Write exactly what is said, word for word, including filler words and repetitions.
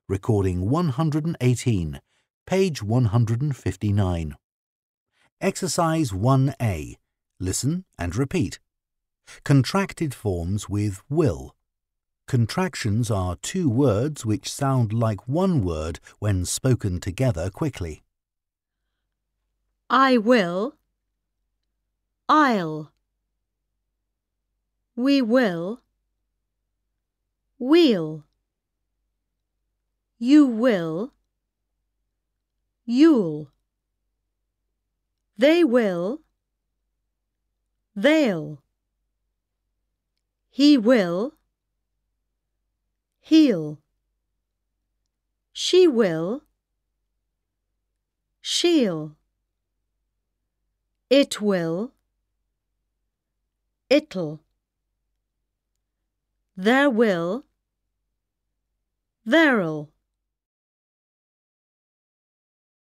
Recording one hundred eighteen, page one hundred fifty-nine. Exercise one A. Listen and repeat. Contracted forms with will. Contractions are two words which sound like one word when spoken together quickly. I will, I'll. We will, we'll. You will, you'll. They will, they'll. He will, he'll. She will, she'll. It will, it'll. There will, there'll.